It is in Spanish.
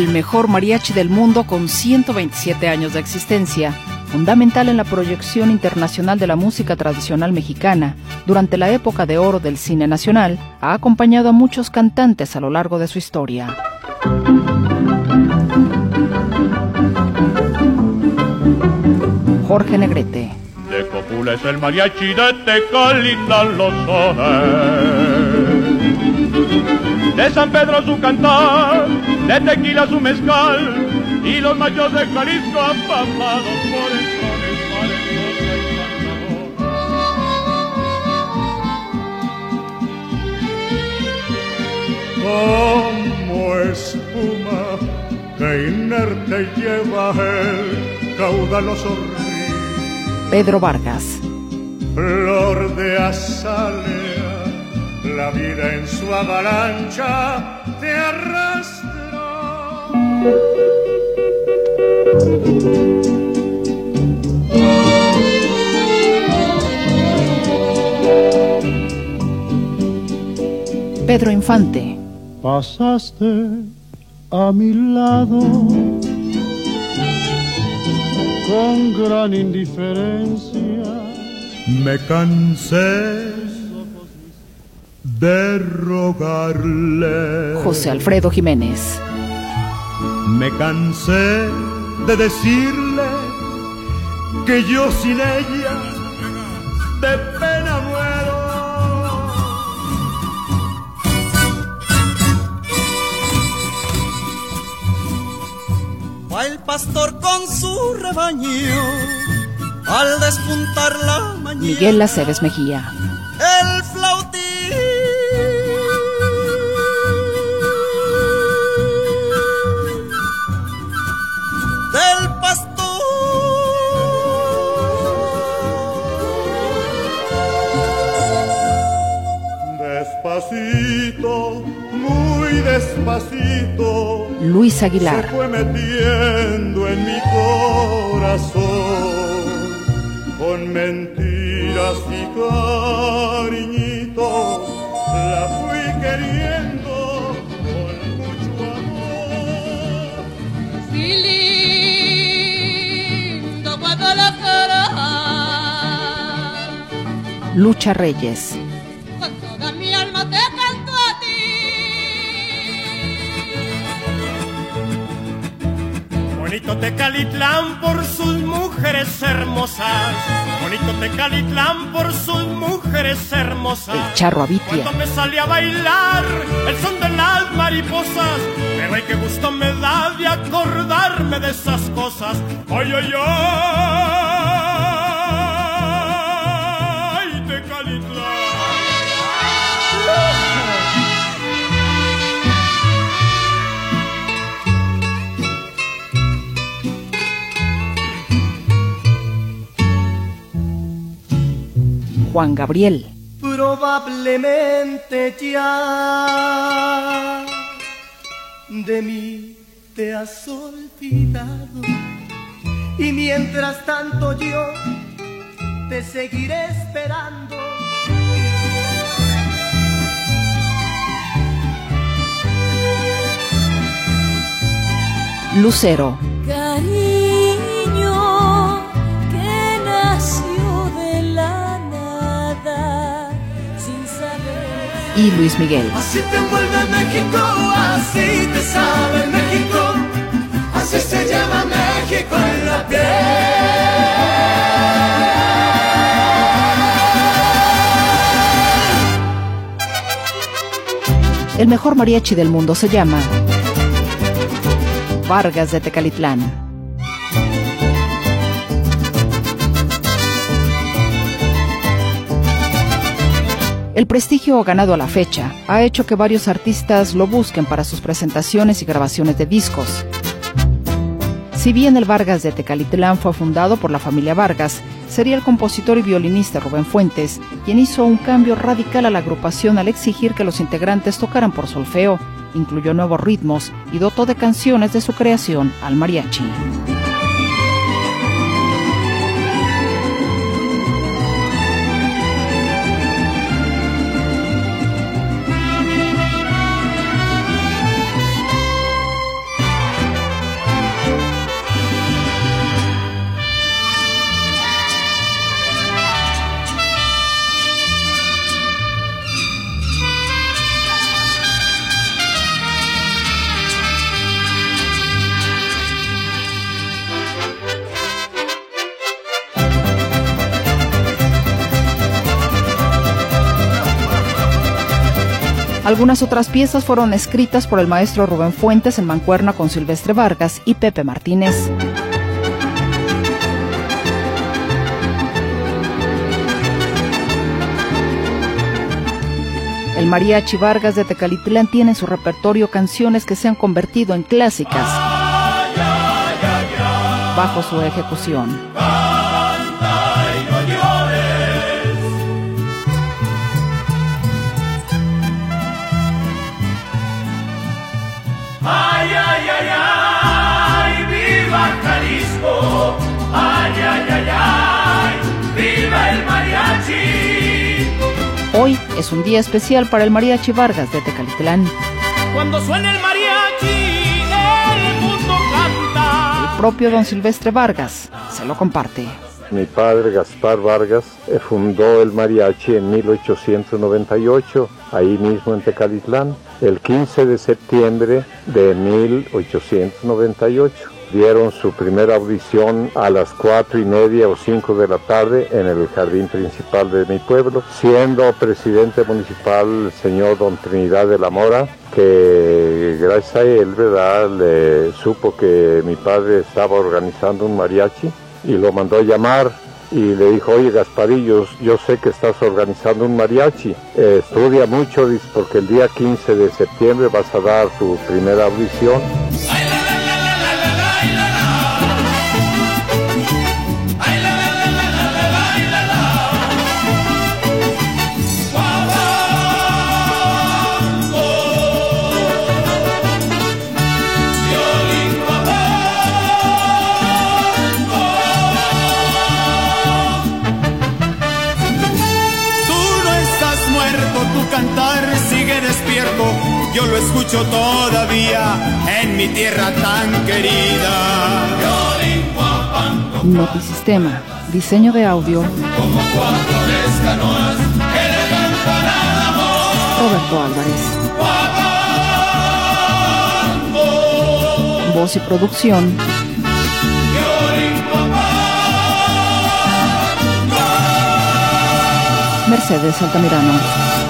el mejor mariachi del mundo con 127 años de existencia, fundamental en la proyección internacional de la música tradicional mexicana. Durante la época de oro del cine nacional, ha acompañado a muchos cantantes a lo largo de su historia. Jorge Negrete. De Copula es el mariachi, de Tecalitlán los sones. De San Pedro su cantar, de Tequila su mezcal, y los machos de Jalisco afamados por el sones, marengosa y cantador. Como espuma que inerte lleva el caudaloso río. Pedro Vargas. Flor de azalea, la vida en su avalancha te arrastra. Pedro Infante. Pasaste a mi lado con gran indiferencia. Me cansé de rogarle. José Alfredo Jiménez. Me cansé de decirle que yo sin ella de pena muero. Va el pastor con su rebaño al despuntar la mañana. Miguel Aceves Mejía. El flautín del pastor. Despacito, muy despacito, Luis Aguilar. se fue metiendo en mi corazón con mentiras y cariñitos. La fui queriendo con mucho amor. Si lindo cuando la cara Lucha Reyes. con toda mi alma te canto a ti. Bonito Tecalitlán por sus mujeres hermosas. Bonito Tecalitlán por sus mujeres hermosas. El Charro Abitia. Cuando me salí a bailar el son de las mariposas, pero ay, qué gusto me da de acordarme de esas cosas. Ay, ay, ay, Tecalitlán. Juan Gabriel. Probablemente ya de mí te has olvidado, y mientras tanto yo te seguiré esperando. Lucero. Cariño que nació de la nada sin saber. Y Luis Miguel. Así te envuelve México, así te sabe México, así se lleva México en la piel. El mejor mariachi del mundo se llama Vargas de Tecalitlán. El prestigio ganado a la fecha ha hecho que varios artistas lo busquen para sus presentaciones y grabaciones de discos. Si bien el Vargas de Tecalitlán fue fundado por la familia Vargas, sería el compositor y violinista Rubén Fuentes quien hizo un cambio radical a la agrupación al exigir que los integrantes tocaran por solfeo, incluyó nuevos ritmos y dotó de canciones de su creación al mariachi. Algunas otras piezas fueron escritas por el maestro Rubén Fuentes en mancuerna con Silvestre Vargas y Pepe Martínez. El Mariachi Vargas de Tecalitlán tiene en su repertorio canciones que se han convertido en clásicas bajo su ejecución. Ay, ay, ay, ay, viva Jalisco, ay, ay, ay, ay, viva el mariachi. Hoy es un día especial para el Mariachi Vargas de Tecalitlán. Cuando suena el mariachi, el mundo canta. El propio don Silvestre Vargas se lo comparte. Mi padre, Gaspar Vargas, fundó el mariachi en 1898, ahí mismo en Tecalitlán, el 15 de septiembre de 1898. Dieron su primera audición a las 4:30 o 5 de la tarde en el jardín principal de mi pueblo, siendo presidente municipal el señor don Trinidad de la Mora, que gracias a él, ¿verdad?, le supo que mi padre estaba organizando un mariachi y lo mandó a llamar y le dijo: oye, Gasparillo, yo sé que estás organizando un mariachi, estudia mucho, dice, porque el día 15 de septiembre vas a dar tu primera audición. Yo lo escucho todavía en mi tierra tan querida. Notisistema, diseño de audio, Como 4 canoas que le cantan al amor. Roberto Álvarez. Voz y producción, Mercedes Altamirano.